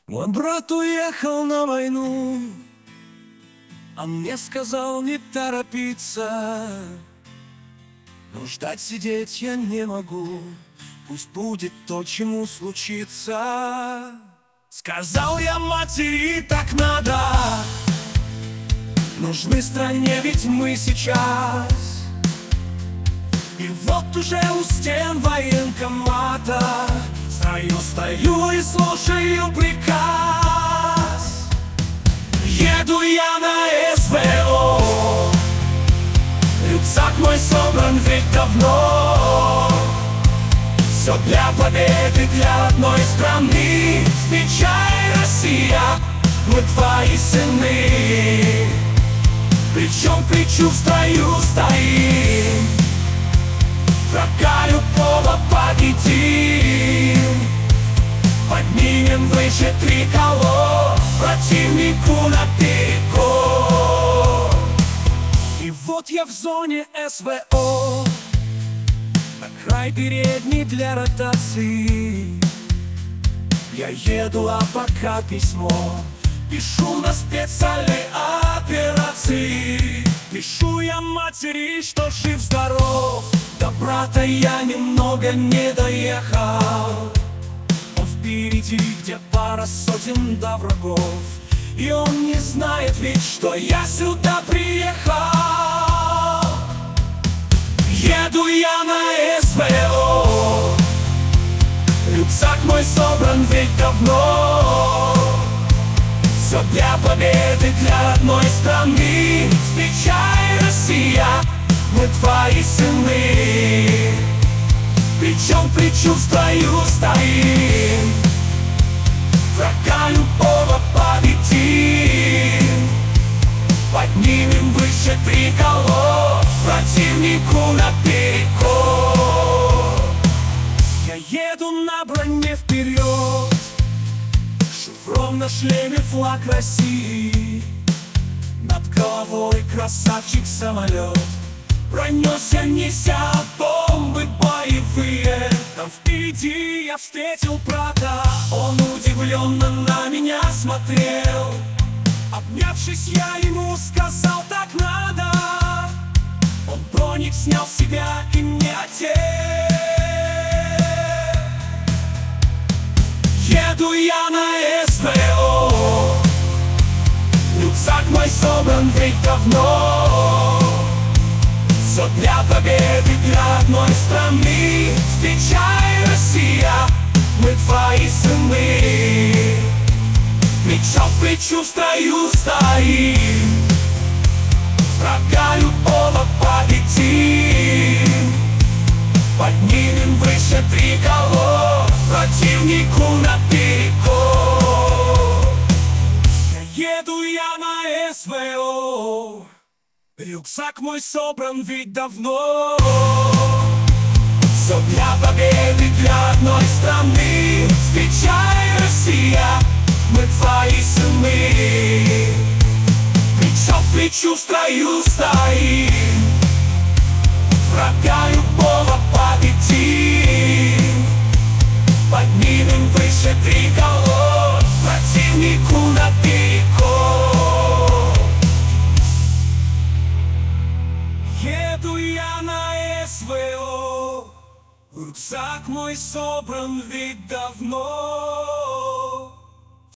Мой брат уехал на войну, а мне сказал не торопиться. Но ждать сидеть я не могу, пусть будет то, чему случится. Сказал я матери, так надо, нужны стране ведь мы сейчас. И вот уже у стен военкомата стою и слушаю приказ. Еду я на СВО, рюкзак мой собран ведь давно. Все для победы, для одной страны. Встречай, Россия, мы твои сыны. Плечом к плечу в строю стоим, врага любого победим. Поднимем выше триколор, противнику наперекор. И вот я в зоне СВО, на край передний для ротации. Я еду, а пока письмо пишу на специальной операции. Пишу я матери, что жив-здоров, до брата я немного не доехал. Он впереди, где пара сотен до врагов, и он не знает ведь, что я сюда приехал. Еду я на СВО, рюкзак мой собран ведь давно. Все для победы, для одной страны. Встречай, Россия, мы твои сыны. Плечом к плечу в строю стоим, врага любого победим. Поднимем выше триколор, противнику наперекор. Я еду на броне вперед, шеврон на шлеме флаг России. Над головой красавчик самолет пронесся, неся бомбы боевые. Там впереди я встретил брата, он удивленно на меня смотрел. Обнявшись, я ему сказал, так надо. Он броник снял с себя и мне одел. Еду я на СВО, рюкзак мой собран ведь давно. Все для победы, для одной страны. Встречай, Россия, мы твои сыны. Плечом к плечу в строю стоим, врага любого победим. Поднимем выше триколор, противнику наперекор. Еду я на СВО, рюкзак мой собран ведь давно. Все для победы, для одной страны. Встречай, Россия, мы твои сыны. Плечом к плечу в строю стоим, врага любого победим. Поднимем выше триколор, противнику наперекор. Еду я на СВО, рюкзак мой собран ведь давно.